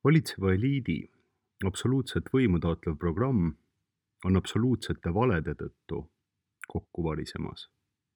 Valitseva eliidi absoluutset võimu taotlev programm on absoluutsete valede tõttu kokku varisemas.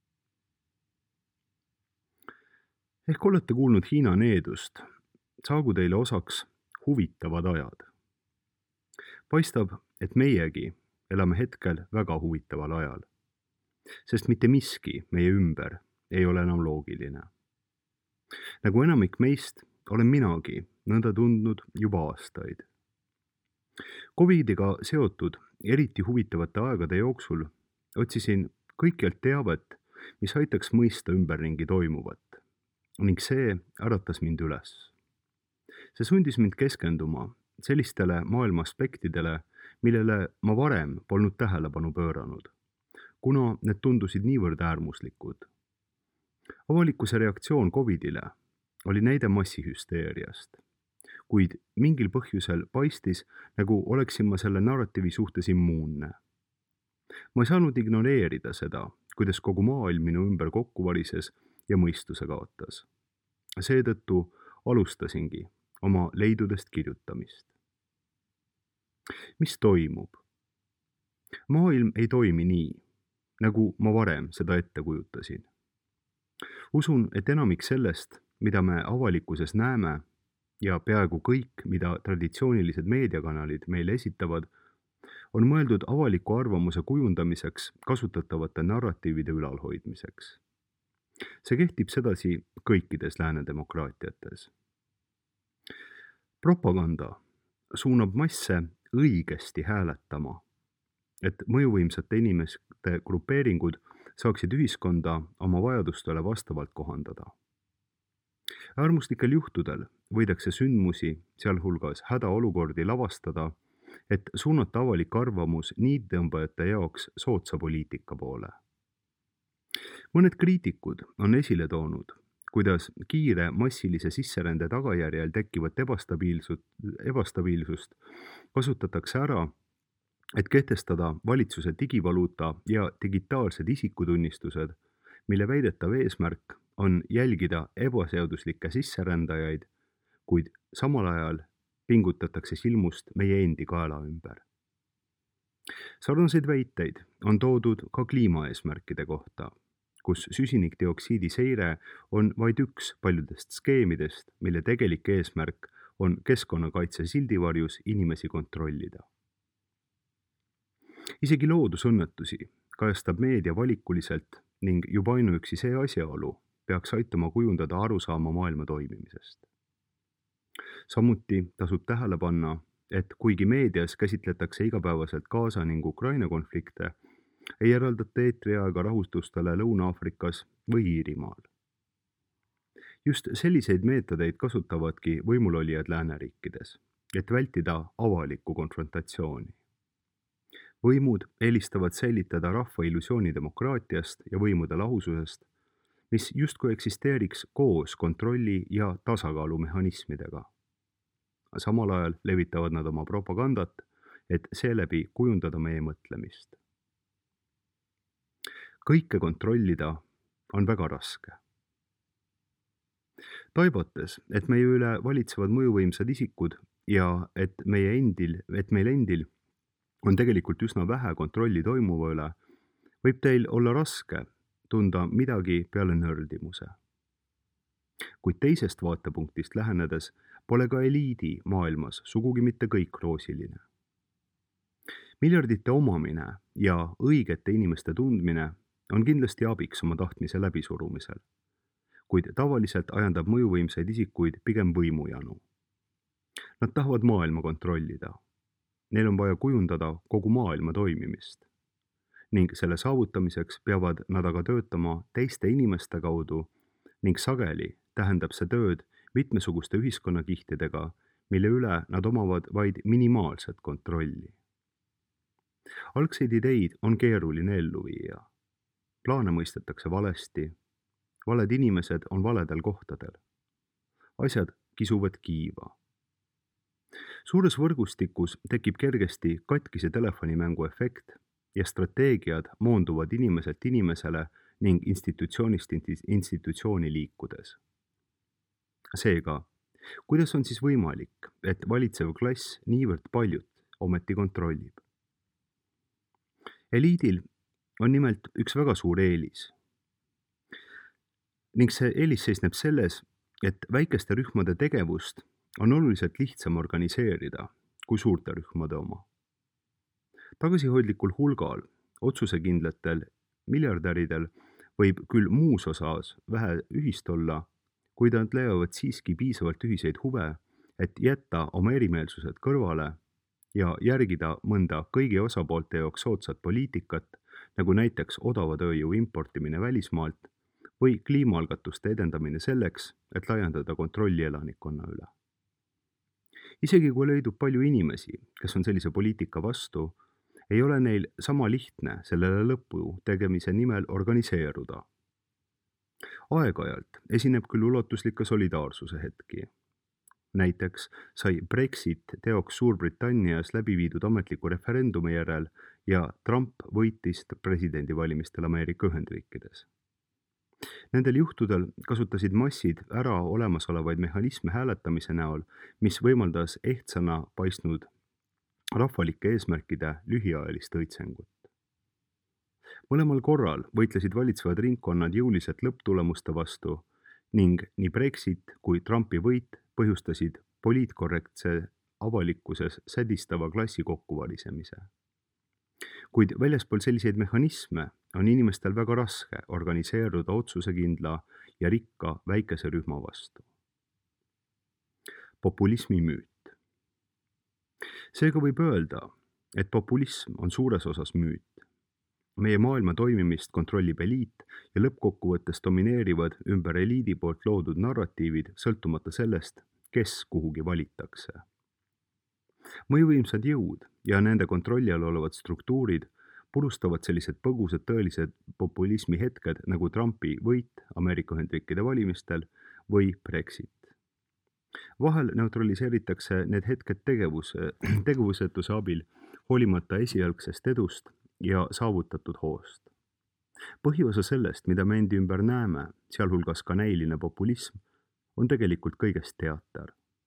Ehk olete kuulnud Hiina needust, saagu teile osaks huvitavad ajad. Paistab, et meiegi elame hetkel väga huvitaval ajal, sest mitte miski meie ümber ei ole enam loogiline. Nagu enamik meist olen minagi nõnda tundnud juba aastaid. Covidiga seotud eriti huvitavate aegade jooksul otsisin kõikjalt teavet, mis aitaks mõista ümberringi toimuvat, ning see äratas mind üles. See sundis mind keskenduma sellistele maailma aspektidele, millele ma varem polnud tähelepanu pööranud, kuna need tundusid niivõrd äärmuslikud. Avalikkuse reaktsioon Covidile oli näide massihüsteeriast, kuid mingil põhjusel paistis, nagu oleksin ma selle narratiivi suhtes immuunne. Ma ei saanud ignoreerida seda, kuidas kogu maailm minu ümber kokku varises ja mõistuse kaotas. Seetõttu alustasingi oma leidudest kirjutamist. Mis toimub? Maailm ei toimi nii, nagu ma varem seda ette kujutasin. Usun, et enamik sellest, mida me avalikkuses näeme ja peaaegu kõik, mida traditsioonilised meediakanalid meile esitavad, on mõeldud avaliku arvamuse kujundamiseks kasutatavate narratiivide ülalhoidmiseks. See kehtib sedasi kõikides lääne demokraatiates. Propaganda suunab masse õigesti hääletama, et mõjuvõimsate inimeste grupeeringud saaksid ühiskonda oma vajadustele vastavalt kohandada. Äärmuslikel juhtudel võidakse sündmusi, sealhulgas hädaolukordi lavastada, et suunata avalik arvamus niittõmbajate jaoks soodsa poliitika poole. Mõned kriitikud on esile toonud, kuidas kiire massilise sisserände tagajärjel tekkivat ebastabiilsust kasutatakse ära, et kehtestada valitsuse digivaluuta ja digitaalsed isikutunnistused, mille väidetav eesmärk on jälgida ebaseaduslikke sisserändajaid, kuid samal ajal pingutatakse silmust meie endi kaela ümber. Sarnaseid väiteid on toodud ka kliimaeesmärkide kohta, kus süsinikdioksiidi seire on vaid üks paljudest skeemidest, mille tegelik eesmärk on keskkonnakaitse sildivarjus inimesi kontrollida. Isegi loodusõnnetusi kajastab meedia valikuliselt ning juba ainuüksi see asjaolu peaks aitama kujundada arusaama maailma toimimisest. Samuti tasub tähele panna, et kuigi meedias käsitletakse igapäevaselt Gaza ning Ukraina konflikte, ei eraldata eetriaega rahustustele Lõuna-Aafrikas või Iirimaal. Just selliseid meetodeid kasutavadki võimulolijad lääneriikides, et vältida avalikku konfrontatsiooni. Võimud eelistavad säilitada rahva illusiooni demokraatiast ja võimude lahususest, mis justkui eksisteeriks koos kontrolli ja tasakaalumehhanismidega. Samal ajal levitavad nad oma propagandat, et seeläbi kujundada meie mõtlemist. Kõike kontrollida on väga raske. Taibates, et meie üle valitsevad mõjuvõimsad isikud ja et meil endil on tegelikult üsna vähe kontrolli toimuva üle, võib teil olla raske tunda midagi peale nördimuse. Kuid teisest vaatepunktist lähenedes pole ka eliidi maailmas sugugi mitte kõik roosiline. Miljardite omamine ja õigete inimeste tundmine on kindlasti abiks oma tahtmise läbisurumisel, kuid tavaliselt ajandab mõjuvõimsaid isikuid pigem võimujanu. Nad tahavad maailma kontrollida. Neil on vaja kujundada kogu maailma toimimist ning selle saavutamiseks peavad nad aga töötama teiste inimeste kaudu ning sageli tähendab see tööd mitmesuguste ühiskonnakihtidega, mille üle nad omavad vaid minimaalset kontrolli. Algseid ideid on keeruline ellu viia. Plaane mõistetakse valesti, valed inimesed on valedel kohtadel. Asjad kisuvad kiiva. Suures võrgustikus tekib kergesti katkise telefonimängu efekt ja strateegiad moonduvad inimeselt inimesele ning institutsioonist institutsiooni liikudes. Seega, Kuidas on siis võimalik, et valitsev klass niivõrd paljut ometi kontrollib? Eliidil on nimelt üks väga suur eelis ning see eelis seisneb selles, et väikeste rühmade tegevust on oluliselt lihtsam organiseerida kui suurte rühmade oma. Tagasihoidlikul hulgal otsusekindlatel miljardäridel võib küll muus osas vähe ühist olla, kuid nad leiavad siiski piisavalt ühiseid huve, et jätta oma erimeelsused kõrvale ja järgida mõnda kõigi osapoolte jaoks soodsat poliitikat, nagu näiteks odava tööjõu importimine välismaalt või kliimaalgatuste edendamine selleks, et laiendada kontrolli elanikkonna üle. Isegi kui leidub palju inimesi, kes on sellise poliitika vastu, ei ole neil sama lihtne sellele lõpu tegemise nimel organiseeruda. Aeg-ajalt esineb küll ulatuslikke solidaarsuse hetki. Näiteks sai Brexit teoks Suurbritannias läbi viidud ametliku referendumi järel ja Trump võitis presidendivalimistel Ameerika Ühendriikides. Nendel juhtudel kasutasid massid ära olemasolevaid mehhanisme hääletamise näol, mis võimaldas ehtsana paistnud rahvalike eesmärkide lühiajalist õitsengut. Mõlemal korral võitlesid valitsevad ringkonnad jõuliselt lõpptulemuste vastu ning nii Brexit kui Trumpi võit põhjustasid poliitkorrektse avalikkuses sädistava klassi kokkuvalisemise. Kuid väljaspool selliseid mehhanisme on inimestel väga raske organiseeruda otsusekindla ja rikka väikese rühma vastu. Populismi müüt. Seega võib öelda, et populism on suures osas müüt. Meie maailma toimimist kontrollib eliit ja lõppkokkuvõttes domineerivad ümber eliidi poolt loodud narratiivid sõltumata sellest, kes kuhugi valitakse. Mõjuvõimsad jõud ja nende kontrolli all olevad struktuurid purustavad sellised põgusad tõelised populismi hetked nagu Trumpi võit Ameerika Ühendriikide valimistel või Brexit. Vahel neutraliseeritakse need hetked tegevusetuse abil hoolimata esialgsest edust ja saavutatud hoost. Põhiosa sellest, mida me endi ümber näeme, sealhulgas ka näiline populism, on tegelikult kõigest teater.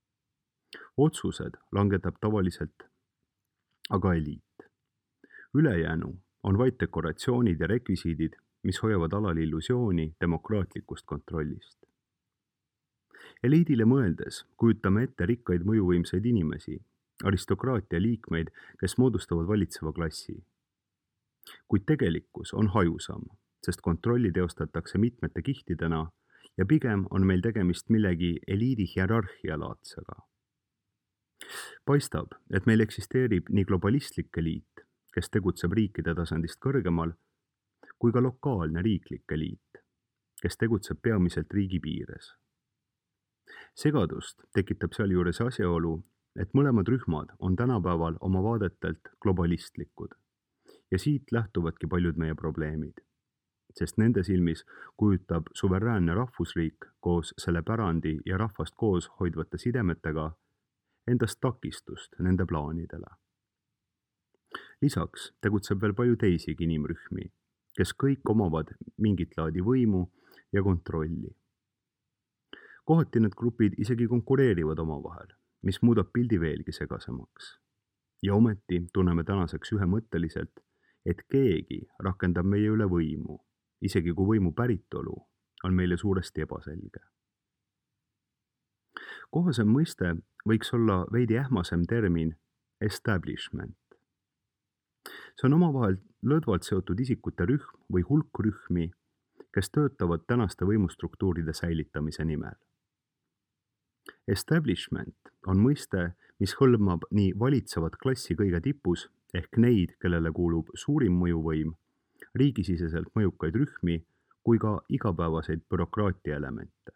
Otsused langetab tavaliselt aga eliit. Ülejäänu on vaid dekoratsioonid ja rekvisiidid, mis hoiavad alal illusiooni demokraatlikust kontrollist. Eliidile mõeldes kujutame ette rikkaid mõjuvõimsaid inimesi, aristokraatia liikmeid, kes moodustavad valitseva klassi. Kuid tegelikkus on hajusam, sest kontrolli teostatakse mitmete kihtidena ja pigem on meil tegemist millegi eliidi hierarhia laadsega. Paistab, et meil eksisteerib nii globalistlik eliit, kes tegutseb riikide tasandist kõrgemal, kui ka lokaalne riiklik eliit, kes tegutseb peamiselt riigi piires. Segadust tekitab sealjuures asjaolu, et mõlemad rühmad on tänapäeval oma vaadetelt globalistlikud ja siit lähtuvadki paljud meie probleemid, sest nende silmis kujutab suveräänne rahvusriik koos selle pärandi ja rahvast koos hoidvate sidemetega endast takistust nende plaanidele. Lisaks tegutseb veel palju teisigi inimrühmi, kes kõik omavad mingit laadi võimu ja kontrolli. Kohati need grupid isegi konkureerivad omavahel, mis muudab pildi veelgi segasemaks. Ja ometi tunneme tänaseks ühemõtteliselt, et keegi rakendab meie üle võimu, isegi kui võimu päritolu on meile suuresti ebaselge. Kohasem mõiste võiks olla veidi ähmasem termin establishment. See on omavahel lõdvalt seotud isikute rühm või hulk rühmi, kes töötavad tänaste võimustruktuuride säilitamise nimel. Establishment on mõiste, mis hõlmab nii valitsevat klassi kõige tipus ehk neid, kellele kuulub suurim mõjuvõim, riigisiseselt mõjukaid rühmi kui ka igapäevaseid bürokraatia elemente.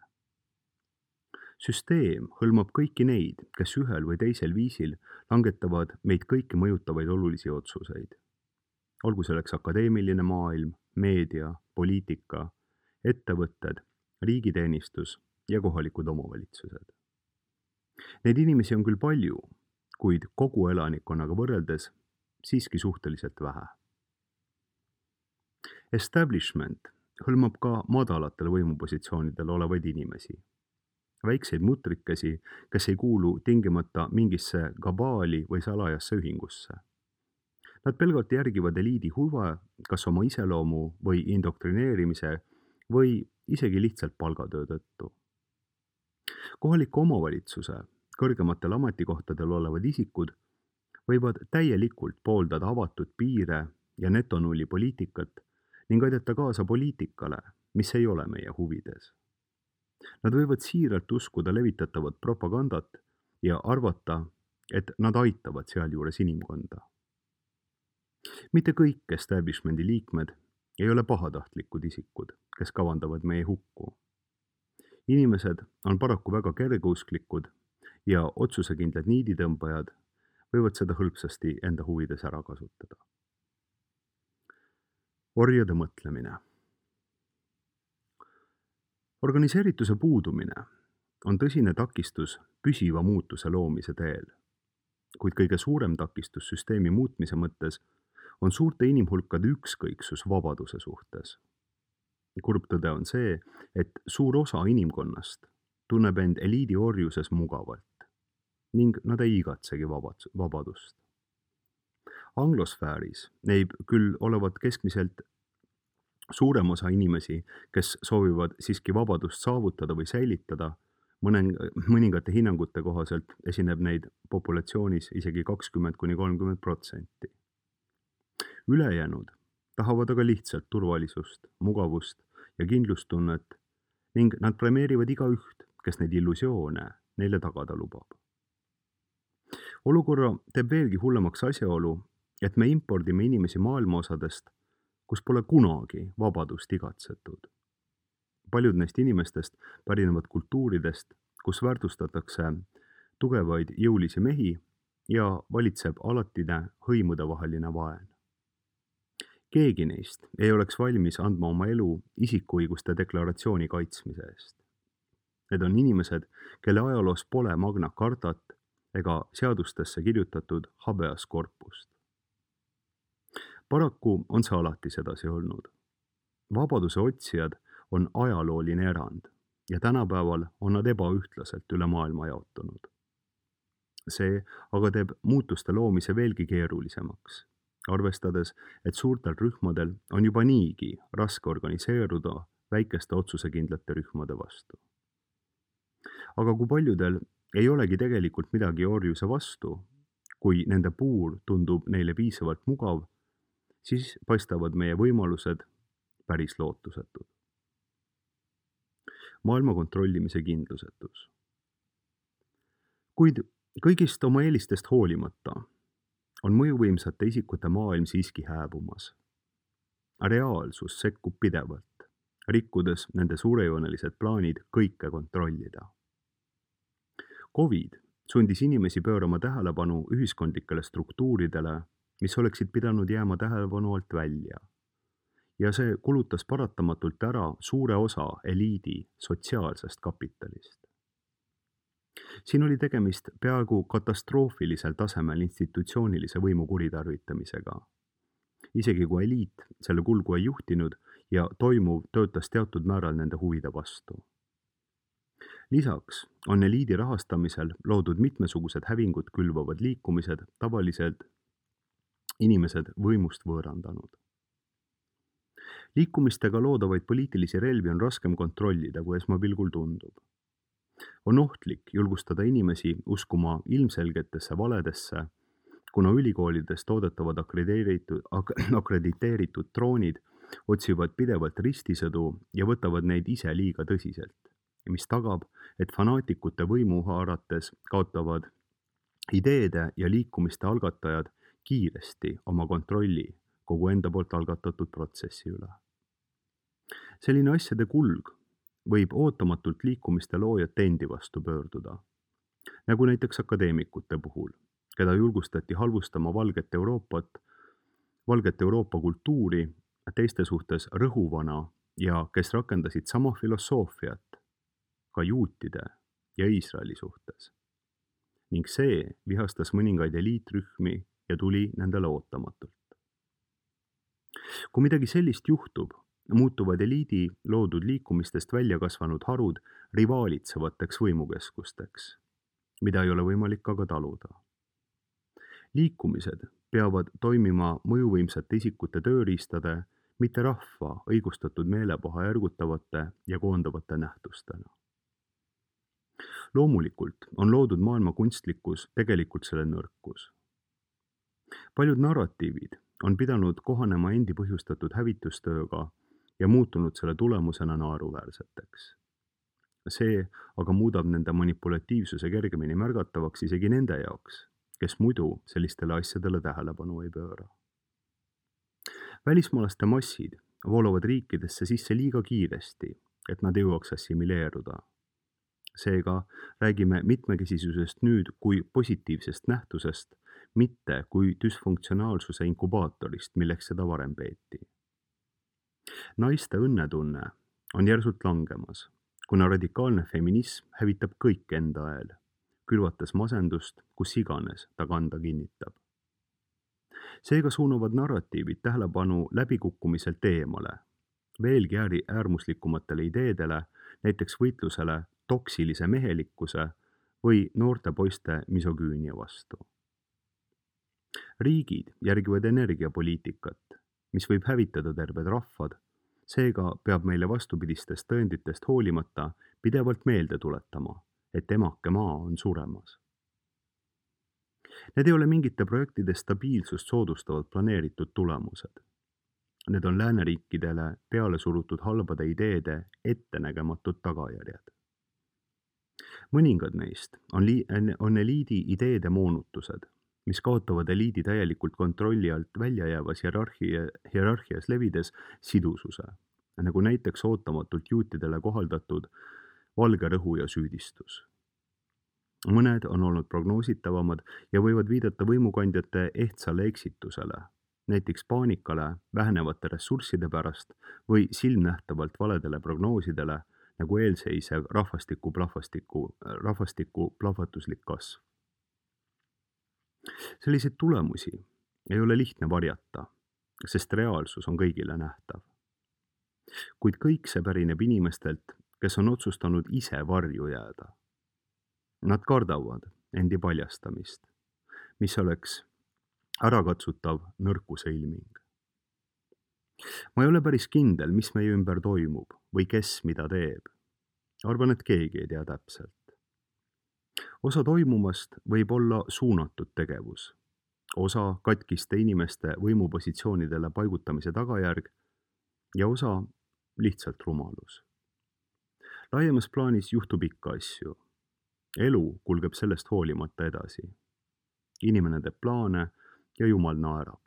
Süsteem hõlmab kõiki neid, kes ühel või teisel viisil langetavad meid kõiki mõjutavaid olulisi otsuseid. Olgu selleks akadeemiline maailm, meedia, poliitika, ettevõtted, riigiteenistus ja kohalikud omavalitsused. Neid inimesi on küll palju, kuid kogu elanikkonnaga võrreldes siiski suhteliselt vähe. Establishment hõlmab ka madalatel võimupositsioonidel olevaid inimesi. väikseid mutrikesi, kes ei kuulu tingimata mingisse kabaali või salajasse ühingusse. Nad pelgalt järgivad eliidi huve kas oma iseloomu või indoktrineerimise või isegi lihtsalt palgatöö tõttu. Kohaliku omavalitsuse kõrgematel ametikohtadel olevad isikud võivad täielikult pooldada avatud piire ja netonulli poliitikat ning aidata kaasa poliitikale, mis ei ole meie huvides. Nad võivad siiralt uskuda levitatavat propagandat ja arvata, et nad aitavad sealjuures inimkonda. Mitte kõik establishmendi liikmed ei ole pahatahtlikud isikud, kes kavandavad meie hukku. Inimesed on paraku väga kergeusklikud ja otsusekindlad niiditõmbajad võivad seda hõlpsasti enda huvides ära kasutada. Orjade mõtlemine. Organiseerituse puudumine on tõsine takistus püsiva muutuse loomise teel, kuid kõige suurem takistus süsteemi muutmise mõttes on suurte inimhulkade ükskõiksus vabaduse suhtes. Kurb tõde on see, et suur osa inimkonnast tunneb end eliidi orjuses mugavalt ning nad ei igatsegi vabadust. Anglosfääris neib küll olevat keskmiselt suurem osa inimesi, kes soovivad siiski vabadust saavutada või säilitada, mõningate hinnangute kohaselt esineb neid populatsioonis isegi 20–30%. Ülejäänud tahavad aga lihtsalt turvalisust, mugavust ja kindlustunnet ning nad premeerivad igaüht, kes neid illusioone neile tagada lubab. Olukorra teeb veelgi hullemaks asjaolu, et me impordime inimesi maailmaosadest, kus pole kunagi vabadust igatsetud. Paljud neist inimestest pärinevad kultuuridest, kus väärtustatakse tugevaid jõulisi mehi ja valitseb alatine hõimudevaheline vaen. Keegi neist ei oleks valmis andma oma elu isikuõiguste deklaratsiooni kaitsmise eest. Need on inimesed, kelle ajaloos pole Magna Cartat ega seadustesse kirjutatud habeas corpust. Paraku on see alati sedasi olnud. Vabaduse otsijad on ajalooline erand ja tänapäeval on nad ebaühtlaselt üle maailma jaotunud. See aga teeb muutuste loomise veelgi keerulisemaks, arvestades, et suurtel rühmadel on juba niigi raske organiseeruda väikeste otsusekindlate rühmade vastu. Aga kui paljudel ei olegi tegelikult midagi orjuse vastu, kui nende puur tundub neile piisavalt mugav, siis paistavad meie võimalused päris lootusetud. Maailma kontrollimise kindlusetus. Kuid kõigist oma eelistest hoolimata on mõjuvõimsate isikute maailm siiski hääbumas. Reaalsus sekkub pidevalt, rikkudes nende suurejoonelised plaanid kõike kontrollida. Covid sundis inimesi pöörama tähelepanu ühiskondlikele struktuuridele, mis oleksid pidanud jääma tähelepanu alt välja. Ja see kulutas paratamatult ära suure osa eliidi sotsiaalsest kapitalist. Siin oli tegemist peaaegu katastroofilisel tasemel institutsioonilise võimu kuritarvitamisega. Isegi kui eliit selle kulgu ei juhtinud ja toimuv töötas teatud määral nende huvide vastu. Lisaks on eliidi rahastamisel loodud mitmesugused hävingut külvavad liikumised tavaliselt inimesed võimust võõrandanud. Liikumistega loodavaid poliitilisi relvi on raskem kontrollida, kui esmapilgul tundub. On ohtlik julgustada inimesi uskuma ilmselgetesse valedesse, kuna ülikoolides toodetavad akrediteeritud droonid otsivad pidevalt ristisõdu ja võtavad neid ise liiga tõsiselt, mis tagab, et fanaatikute võimu haarates kaotavad ideede ja liikumiste algatajad kiiresti oma kontrolli kogu enda poolt algatatud protsessi üle. Selline asjade kulg võib ootamatult liikumiste loojate endi vastu pöörduda, nagu näiteks akadeemikute puhul, keda julgustati halvustama valget Euroopa kultuuri teiste suhtes rõhuvana ja kes rakendasid sama filosoofiat ka juutide ja Iisraeli suhtes. Ning see vihastas mõningaid eliitrühmi ja tuli nendele ootamatult. Kui midagi sellist juhtub, muutuvad eliidi loodud liikumistest välja kasvanud harud rivaalitsevateks võimukeskusteks, mida ei ole võimalik aga taluda. Liikumised peavad toimima mõjuvõimsate isikute tööriistade, mitte rahva õigustatud meelepaha ergutavate ja koondavate nähtustena. Loomulikult on loodud maailma kunstlikkus tegelikult selle nõrkus. Paljud narratiivid on pidanud kohanema endi põhjustatud hävitustööga ja muutunud selle tulemusena naeruväärseteks. See aga muudab nende manipulatiivsuse kergemini märgatavaks isegi nende jaoks, kes muidu sellistele asjadele tähelepanu ei pööra. Välismaalaste massid voolavad riikidesse sisse liiga kiiresti, et nad jõuaks assimileeruda. Seega räägime mitmekesisusest nüüd kui positiivsest nähtusest, mitte kui düsfunktsionaalsuse inkubaatorist, milleks seda varem peeti. Naiste õnnetunne on järsult langemas, kuna radikaalne feminism hävitab kõik enda ajal, külvates masendust, kus iganes ta kanda kinnitab. Seega suunavad narratiivid tähelepanu läbikukkumiselt eemale, veelgi äärmuslikumatele ideedele, näiteks võitlusele toksilise mehelikkuse või noorte poiste misogüünia vastu. Riigid järgivad energiapoliitikat, mis võib hävitada terved rahvad, seega peab meile vastupidistest tõenditest hoolimata pidevalt meelde tuletama, et emake maa on suremas. Need ei ole mingite projektide stabiilsust soodustavad planeeritud tulemused. Need on lääneriikidele peale surutud halbade ideede ettenägematud tagajärjed. Mõningad neist on eliidi ideede moonutused, mis kaotavad eliidi täielikult kontrolli alt välja jäävas hierarhias levides sidususe, nagu näiteks ootamatult juutidele kohaldatud valge rõhu ja süüdistus. Mõned on olnud prognoositavamad ja võivad viidata võimukandjate ehtsale eksitusele, näiteks paanikale vähenevate ressursside pärast või silmnähtavalt valedele prognoosidele, nagu eelseisev rahvastiku plahvatuslik kasv. Selliseid tulemusi ei ole lihtne varjata, sest reaalsus on kõigile nähtav. Kuid kõik see pärineb inimestelt, kes on otsustanud ise varju jääda. Nad kardavad endi paljastamist, mis oleks ärakatsutav nõrkuse ilming. Ma ei ole päris kindel, mis meie ümber toimub või kes mida teeb. Arvan, et keegi ei tea täpselt. Osa toimumast võib olla suunatud tegevus, osa katkiste inimeste võimupositsioonidele paigutamise tagajärg ja osa lihtsalt rumalus. Laiemas plaanis juhtub ikka asju. Elu kulgeb sellest hoolimata edasi. Inimene teeb plaane ja Jumal naerab.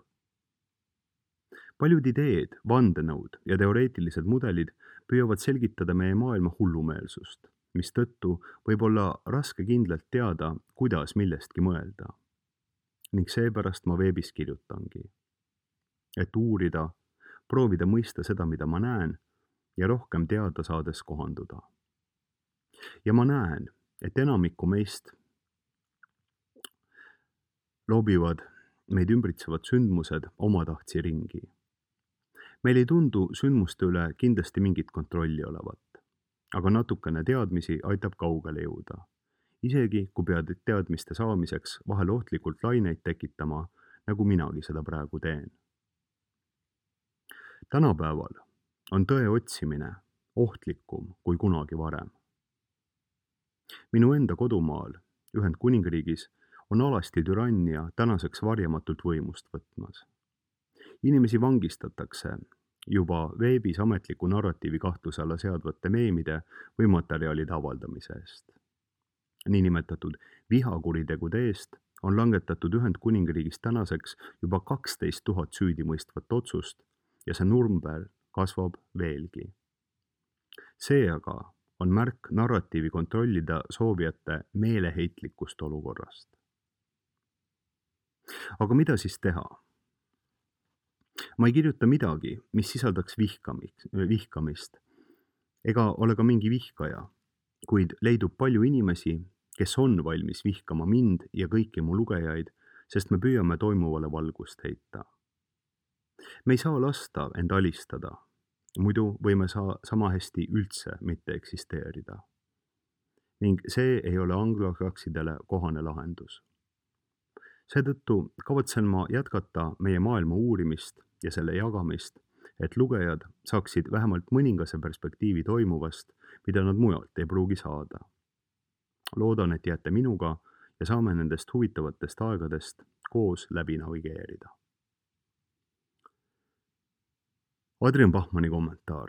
Paljud ideed, vandenõud ja teoreetilised mudelid püüavad selgitada meie maailma hullumeelsust, mistõttu võib olla raske kindlalt teada, kuidas millestki mõelda. Ning seepärast ma veebis kirjutangi, et uurida, proovida mõista seda, mida ma näen ja rohkem teada saades kohanduda. Ja ma näen, et enamikku meist loobivad meid ümbritsevad sündmused omatahtsi ringi. Meil ei tundu sündmuste üle kindlasti mingit kontrolli olevat, aga natukene teadmisi aitab kaugele jõuda. Isegi kui pead teadmiste saamiseks vahel ohtlikult laineid tekitama, nagu minagi seda praegu teen. Tänapäeval on tõe otsimine ohtlikum kui kunagi varem. Minu enda kodumaal, Ühendkuningriigis, on alasti türannia tänaseks varjamatult võimust võtmas. Inimesi vangistatakse juba veebis ametliku narratiivi kahtluse alla seadvate meemide või materjalide avaldamise eest. Niinimetatud vihakuritegude eest on langetatud Ühendkuningriigis tänaseks juba 12 000 süüdimõistvat otsust ja see number kasvab veelgi. See aga on märk narratiivi kontrollida soovijate meeleheitlikust olukorrast. Aga mida siis teha? Ma ei kirjuta midagi, mis sisaldaks vihkamist, ega ole ka mingi vihkaja, kuid leidub palju inimesi, kes on valmis vihkama mind ja kõiki mu lugejaid, sest me püüame toimuvale valgust heita. Me ei saa lasta end alistada, muidu võime sama hästi üldse mitte eksisteerida. Ning see ei ole anglosaksidele kohane lahendus. Seetõttu kavatsen ma jätkata meie maailma uurimist ja selle jagamist, et lugejad saaksid vähemalt mõningase perspektiivi toimuvast, mida nad mujalt ei pruugi saada. Loodan, et jääte minuga ja saame nendest huvitavatest aegadest koos läbi navigeerida. Adrian Bachmanni kommentaar.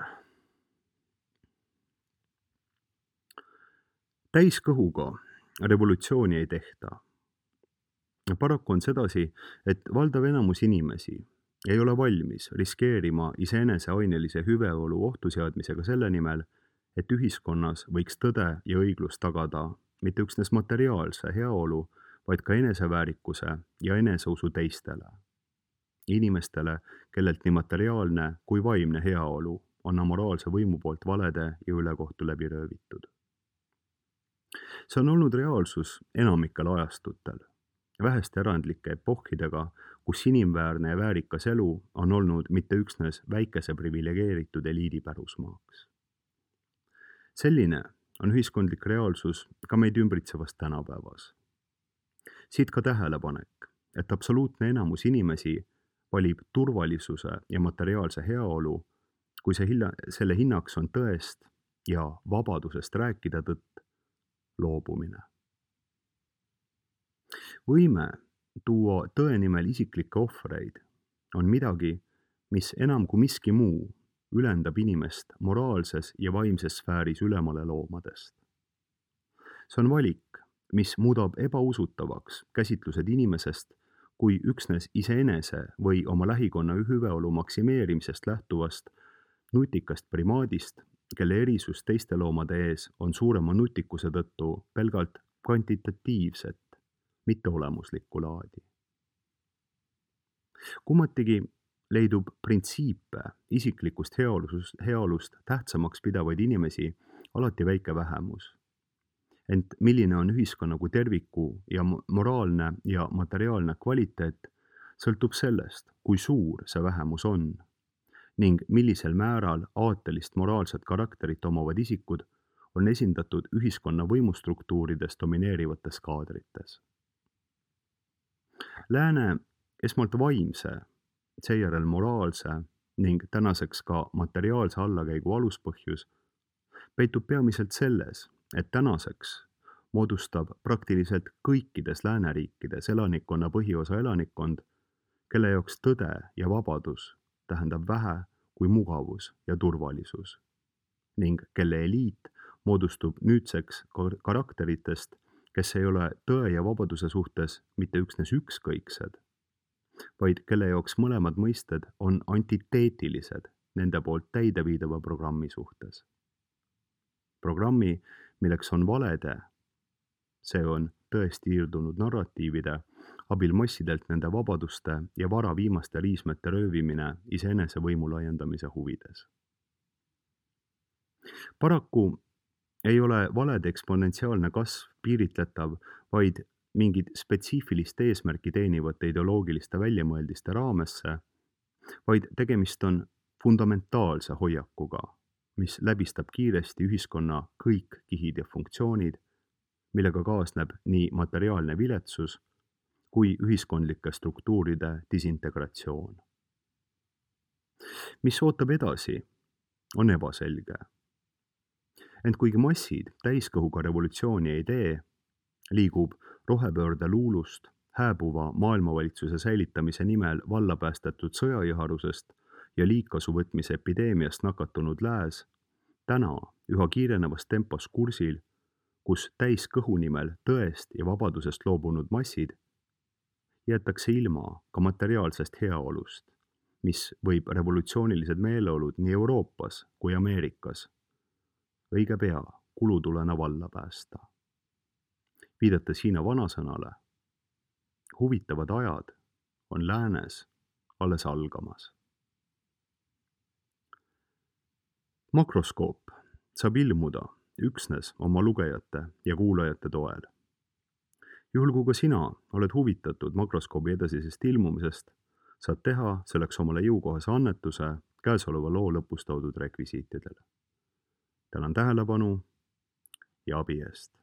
Täiskõhuga revolutsiooni ei tehta. Paraku on sedasi, et valdav enamus inimesi ei ole valmis riskeerima iseenese ainelise hüveolu ohtu seadmisega selle nimel, et ühiskonnas võiks tõde ja õiglus tagada mitte üksnes materiaalse heaolu, vaid ka eneseväärikuse ja eneseusu teistele. Inimestele, kellelt nii materiaalne kui vaimne heaolu on amoraalse võimu poolt valede ja ülekohtu läbi röövitud. See on olnud reaalsus enamikel ajastutel, väheste erandlike epohhidega, kus inimväärne ja väärikas elu on olnud mitte üksnes väikese privilegeeritud eliidi pärusmaaks. Selline on ühiskondlik reaalsus ka meid ümbritsevas tänapäevas. Siit ka tähelepanek, et absoluutne enamus inimesi valib turvalisuse ja materiaalse heaolu, kui selle hinnaks on tõest ja vabadusest rääkida tõtt loobumine. Võime tuua tõe nimel isiklikke ohvreid on midagi, mis enam kui miski muu ülendab inimest moraalses ja vaimses sfääris ülemale loomadest. See on valik, mis muudab ebausutavaks käsitlused inimesest kui üksnes iseenese või oma lähikonna hüveolu maksimeerimisest lähtuvast nutikast primaadist, kelle erisus teiste loomade ees on suurema nutikuse tõttu pelgalt kvantitatiivset, mitte olemuslikku laadi. Kummatigi leidub printsiipe isiklikust heaolust tähtsamaks pidavaid inimesi alati väike vähemus. Ent milline on ühiskonna kui terviku ja moraalne ja materiaalne kvaliteet, sõltub sellest, kui suur see vähemus on ning millisel määral aatelist moraalset karakterit omavad isikud on esindatud ühiskonna võimustruktuurides domineerivates kaadrites. Lääne esmalt vaimse, seejärel moraalse ning tänaseks ka materiaalse allakäigu aluspõhjus peitub peamiselt selles, et tänaseks moodustab praktiliselt kõikides lääneriikides elanikkonna põhiosa elanikkond, kelle jaoks tõde ja vabadus tähendab vähe kui mugavus ja turvalisus ning kelle eliit moodustub nüüdseks karakteritest, kes ei ole tõe ja vabaduse suhtes mitte üksnes ükskõiksed, vaid kelle jaoks mõlemad mõisted on antiteetilised nende poolt täideviidava programmi suhtes. Programmi, milleks on valede, see on tõesti iirdunud narratiivide, abil massidelt nende vabaduste ja vara viimaste riismete röövimine iseenese võimu laiendamise huvides. Paraku ei ole valede eksponentsiaalne kasv piiritletav vaid mingid spetsiifilist eesmärki teenivate ideoloogiliste väljamõeldiste raamesse, vaid tegemist on fundamentaalse hoiakuga, mis läbistab kiiresti ühiskonna kõik kihid ja funktsioonid, millega kaasneb nii materiaalne viletsus kui ühiskondlike struktuuride disintegratsioon. Mis ootab edasi, on ebaselge. Ent kuigi massid täiskõhuga revolutsiooni ei tee, liigub rohepöörde luulust hääbuva maailmavalitsuse säilitamise nimel vallapäästetud sõjajõharusest ja liigkasu võtmise epideemiast nakatunud lääs täna üha kiirenevas tempos kursil, kus täiskõhu nimel tõest ja vabadusest loobunud massid jäetakse ilma ka materiaalsest heaolust, mis võib revolutsioonilised meeleolud nii Euroopas kui Ameerikas õige pea kulutulena valla päästa. Viidates Hiina vanasõnale, huvitavad ajad on läänes alles algamas. Makroskoop saab ilmuda üksnes oma lugejate ja kuulajate toel. Juhul kui ka sina oled huvitatud makroskoobi edasisest ilmumisest, saad teha selleks omale jõukohase annetuse käesoleva loo lõpus toodud rekvisiitidele. tänan tähelepanu ja abi eest!